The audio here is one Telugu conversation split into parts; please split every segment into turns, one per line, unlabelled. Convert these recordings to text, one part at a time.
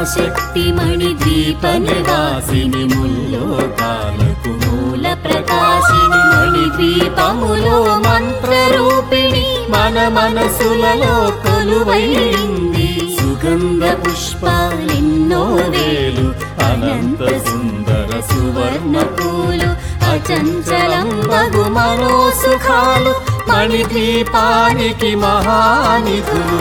పరాశక్తి మణిద్వీప నివాసిని ముల్లోకాలకు మూల ప్రకాశిని మణిద్వీపములో మంత్రరూపిణి మన మనసులలో కొలువైంది సుగంధ పుష్పాలెన్నో వేలు అనంత సుందర సువర్ణ పూలు అచంచలం బగు మనోసుఖాలు మణిద్వీపానికి మహానిధులు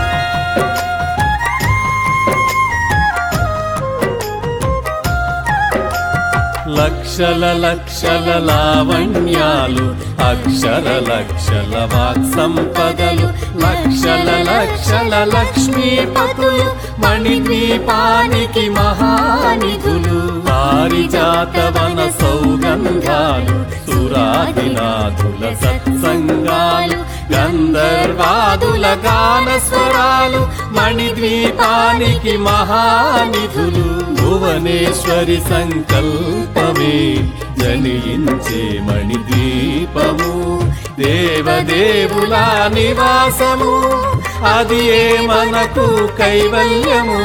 లక్షల లక్షల లావణ్యాలు అక్షర లక్షల వాక్ సంపదలు లక్షల లక్షల లక్ష్మీపతులు మణిద్వీపానికి మహానిధులు పారిజాతవన సౌగంధాలు సురాదినాథుల సత్సంగాలు గంధర్వాదుల గాన స్వరాలు మణిద్వీపానికి మహానిధులు భువనేశ్వరి సంకల్పమే జనించే మణిద్వీపము దేవదేవుల నివాసము అది ఏ మనకు కైవల్యము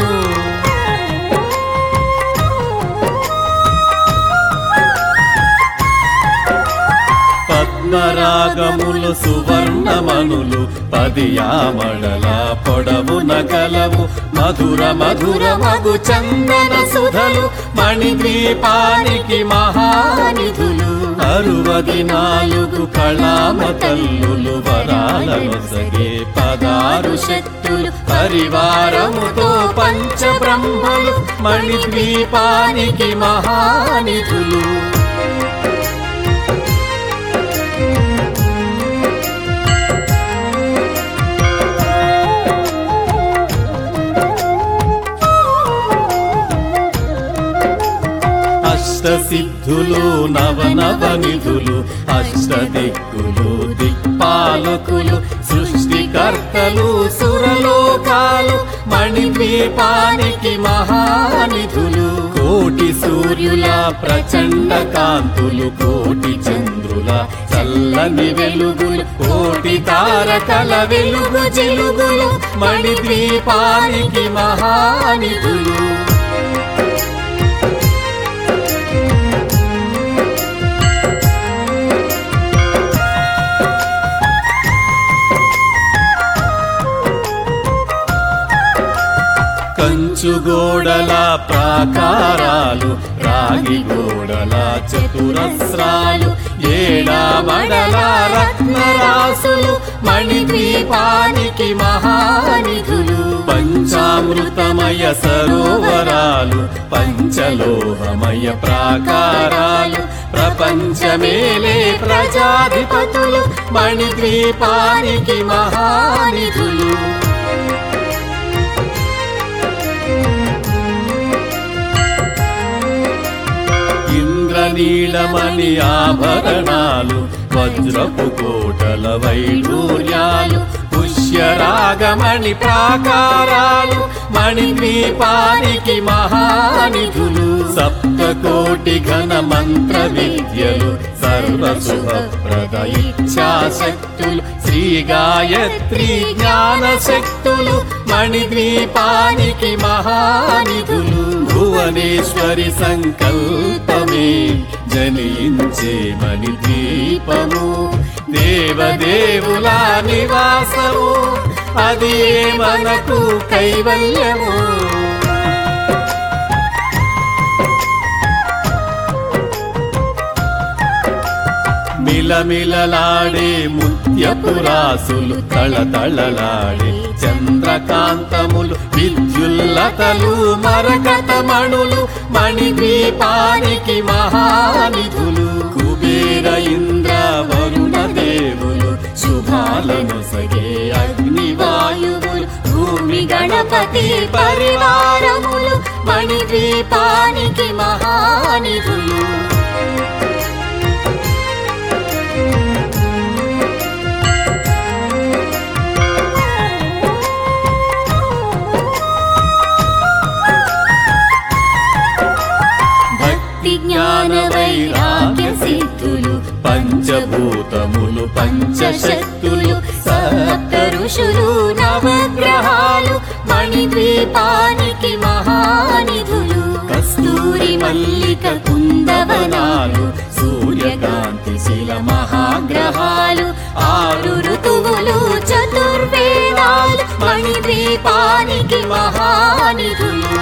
పద్మరాగములు సువర్ణమనులు పదియామడల పొడవున కలవు మధుర మధుర మగు చందన సుధలు మణిద్వీపానికి మహానిధులు 64 కళామ తల్లులు వరాలనొసగే 16 శక్తులు పరివారముతో పంచబ్రహ్మలు మణిద్వీపానికి మహానిధులు అష్టసిద్ధులు నవనవనిధులు అష్టదిక్కులు దిక్పాలకులు సృష్టికర్తలు సురలోకాలు మణిద్వీపానికి మహానిధులు కోటి సూర్యుల ప్రచండ కాంతులు కోటి చంద్రుల చల్లని వెలుగులు కోటి తారకల వెలుగు జిలుగులు మణిద్వీపానికి మహానిధులు కంచు గోడల ప్రాకారాలు రాగి గోడల చతురస్రాలు ఏడామడల రత్నరాసులు మణిద్వీపానికి మహానిధులు పంచామృతమయ సరోవరాలు పంచలోహమయ ప్రాకారాలు ప్రపంచమేలే ప్రజాధిపతులు మణిద్వీపానికి మహానిధులు నీలమణి ఆభరణాలు వజ్రపు కోటల వైఢూర్యాలు పుష్యరాగమణి ప్రాకారాలు మణిద్వీపానికి మహానిధులు సప్తకోటి ఘన మంత్ర విద్యలు సర్వశుభప్రద ఇచ్ఛాశక్తులు శ్రీ గాయత్రి జ్ఞాన శక్తులు మణిద్వీపానికి మహానిధులు భువనేశ్వరి సంకల్పమే జనించే మణిద్వీపము దేవదేవుల నివాసము అది ఏ మనకు కైవల్యము మిలమిలలాడే ముత్యపురాసులు తళతళలాడే చంద్రకాంతములు విద్యుల్లతలు మరకతమణులు మణిద్వీపానికి మహానిధులు కుబేర ఇంద్ర వరుణ దేవులు శుభాలను సగే అగ్నివాయువులు భూమి గణపతి పరివారములు మణిద్వీపానికి మహానిధులు జ్ఞాన వైరాగ్య సిద్ధులు పంచభూతములు పంచశక్తులు సప్త ఋషులు నవగ్రహాలు మణిద్వీపానికి మహా నవగ్రహాలు సూర్యకాంతి శిల మహాగ్రహాలు 6 ఋతువులు చతుర్వేదాలు మణిద్వీపానికి మహానిధులు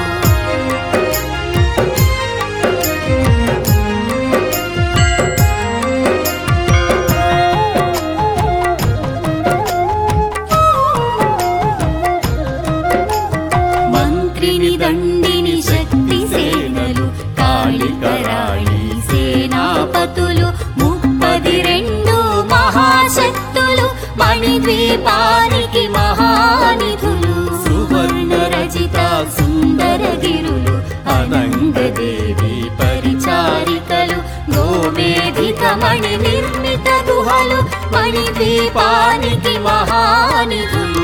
మంత్రిని దండిని శక్తి సేనలు కాళికరాళి సేనాపతులు 32 మహాశక్తులు మణిద్వీపానికి మహానిధులు సువర్ణ రచిత సుందరగిరులు అనంగదేవి పరిచారికలు గోమేధిక మణి నిర్మిత గుహలు మణిద్వీపానికి మహానిధులు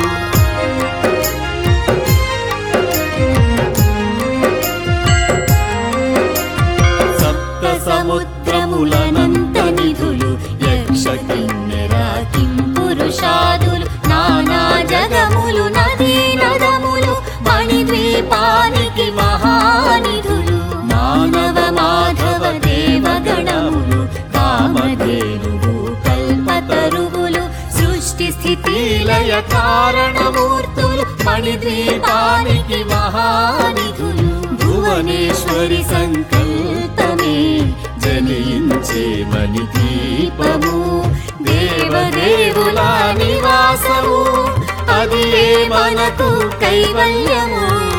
సముద్రములనంత నిధులు యక్ష కిన్నెర కింపురుషాదులు నానా జగములు నదీ నదములు మణిద్వీపానికి మహానిధులు మానవ మాధవ దేవగణములు కామధేనువు కల్పతరువులు సృష్టి స్థితి లయ కారణమూర్తులు మణిద్వీపానికి మహానిధులు భువనేశ్వరి సంకల్పమే జనించే మణిద్వీపము దేవదేవుల నివాసము అది మనకు కైవల్యము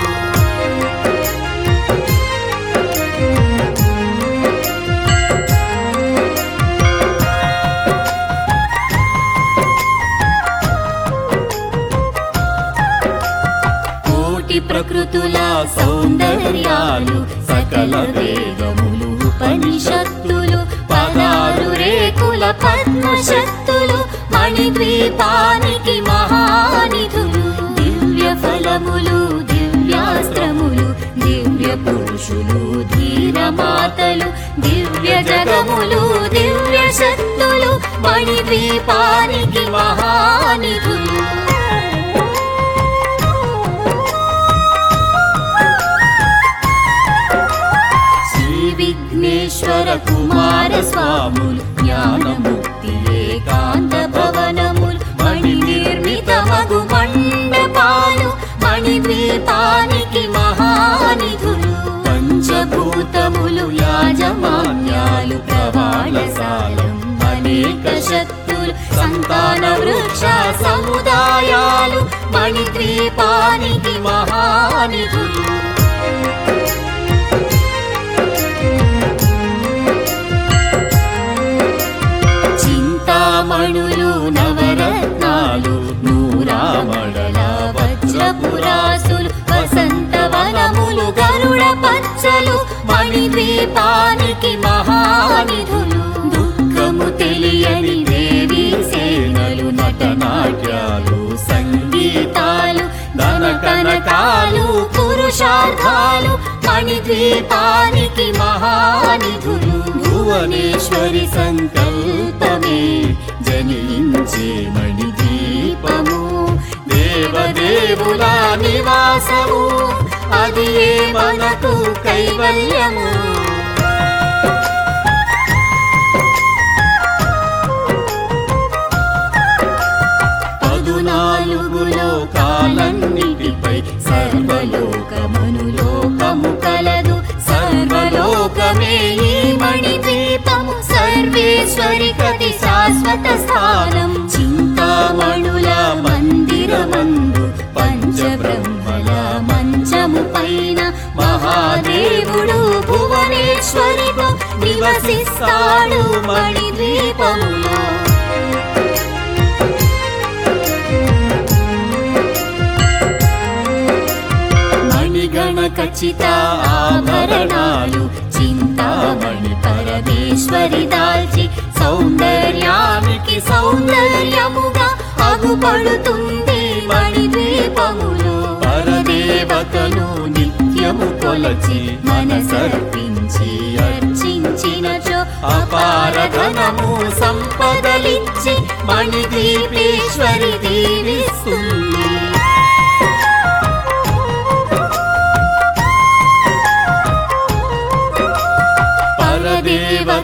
ప్రకృతుల సౌందర్యాలు సకల వేదములు ఉపనిషత్తులు 16 రేకుల పద్మశక్తులు మణిద్వీపానికి మహానిధులు దివ్య ఫలములు దివ్యాస్త్రములు దివ్య పురుషులు ధీరమాతలు దివ్య జగములు దివ్య శక్తులు మణిద్వీపానికి మహానిధులు విఘ్నేశ్వర కుమార స్వాములు జ్ఞానముక్తి ఏకాంత భవనములు మణి నిర్మిత మగు మండపాలు మణిద్వీపానికి మహానిధులు పంచభూతములు యాజమాన్యాలు ప్రవాళశాలం అనేక శక్తులు సంతాన వృక్ష సముదాయాలు మణిద్వీపానికి మహానిధులు చింతామణులు నవరత్నాలు నూరామడల వజ్రపురాసులు వసంతవనములు గరుడ పచ్చలు మణిద్వీపానికి మహానిధులు దుఃఖము తెలియని దేవీ సేనలు నటనాట్యాలు సంగీతాలు ధన కనకాలు పురుషార్థాలు మణిద్వీపానికి మహానిధులు భువనేశ్వరి సంకల్పమే జనించే మణిద్వీపము దేవదేవుల నివాసము అది మనకు కైవల్యము లోకాలన్నిటిపై సర్వలోకమనులోకము కలదు సర్వలోకమే ఈ మణిద్వీపము సర్వేశ్వరి కతి శాశ్వత స్థానం చింతామణుల మందిరమందు పంచబ్రహ్మల మంచము పైన మహాదేవుడు భువనేశ్వరితో నివసిస్తాడు మణిద్వీపములో మణిగణ ఖచ్చిత ఆభరణాలు చింతామణి పరమేశ్వరి దాల్చి సౌందర్యానికి సౌందర్యముగా అగుపడుతుంది మణిద్వీపములో పరదేవతను నిత్యము కొలచి మనసర్పించి అర్చించినచో అపార ధనము సంపదలిచ్చి మణిద్వీపేశ్వరి దీవిస్తుంది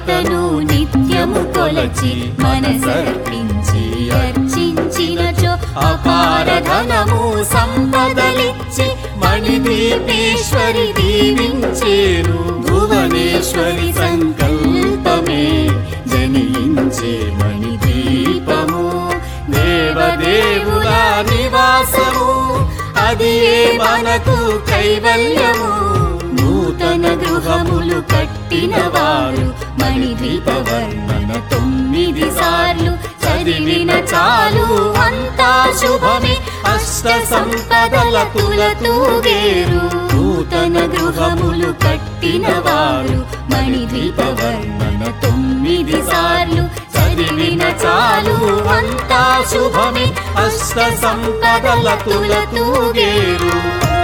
దేవతను నిత్యము కొలచి మనసర్పించి అర్చించినచో అపార ధనము సంపదలిచ్చి మణిదీపేశ్వరి దీవించేను. భువనేశ్వరి సంకల్పమే జనించే మణిదీపము. దేవదేవుల నివాసము అది మనకు కైవల్యము. నూతన గృహములు కట్టిన వారు మణిదీప వర్ణన 9 సార్లు చదివిన చాలు అంతా శుభమే. అష్ట సంపదల తులతూగేరు. నూతన గృహములు కట్టిన వారు మణిదీప వర్ణన 9 సార్లు చదివిన చాలు అంతా శుభమే. అష్ట సంపదల తులతూగేరు.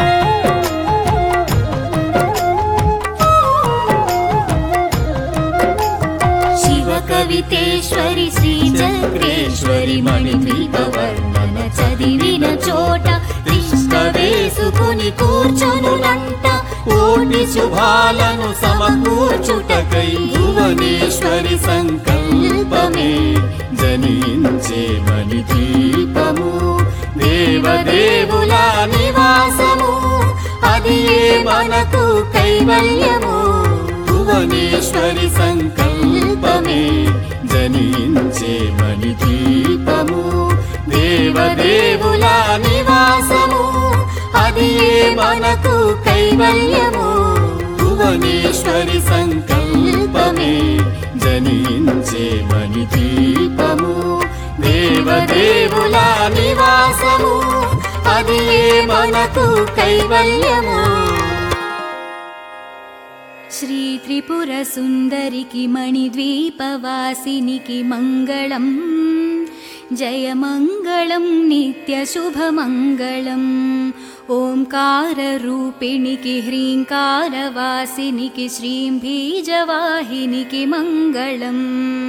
కవితేశ్వరి శ్రీ చక్రేశ్వరి మణిదీప వర్ణన చదివిన చోట తిష్ట వేసుకుని కూర్చొనునంట. కోటి శుభాలను సమకూర్చుటకై భువనేశ్వరి సంకల్పమే జనించే మణిదీపము. దేవదేవుల నివాసము అది మనకు కైవల్యము. భువనేశ్వరి సంకల్పమే జనించే మణిదీపము. దేవదేవుల నివాసము అది మనకు కైవల్యము. భువనేశ్వరి సంకల్పమే జనించే మణిదీపము. దేవదేవుల నివాసము అది మనకు కైవల్యము. శ్రీ త్రిపుర సుందరికి మణిద్వీపవాసినికి మంగళం. జయమంగళం నిత్యశుభమంగళం. ఓంకార రూపిణికి హ్రీంకారవాసినికి శ్రీం బీజవాహినికి మంగళం.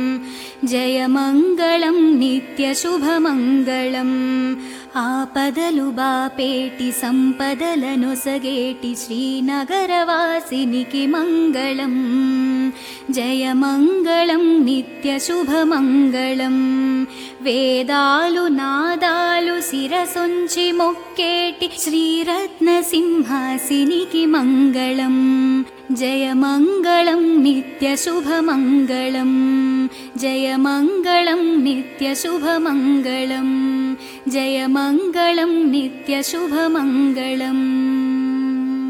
జయమంగళం నిత్యశుభమంగళం. ఆపదలు బాపేటి సంపదలనొసగేటి శ్రీనగరవాసినికి మంగళం. జయమంగళం నిత్యశుభమంగళం. వేదాలు నాదాలు శిరసొంచి మొక్కేటి శ్రీరత్నసింహాసినికి మంగళం. జయమంగళం నిత్యశుభమంగళం. జయమంగళం నిత్యశుభమంగళం. జయమంగళం నిత్యశుభమంగళం.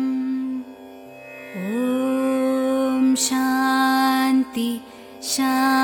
ఓం శాంతి శాంతి.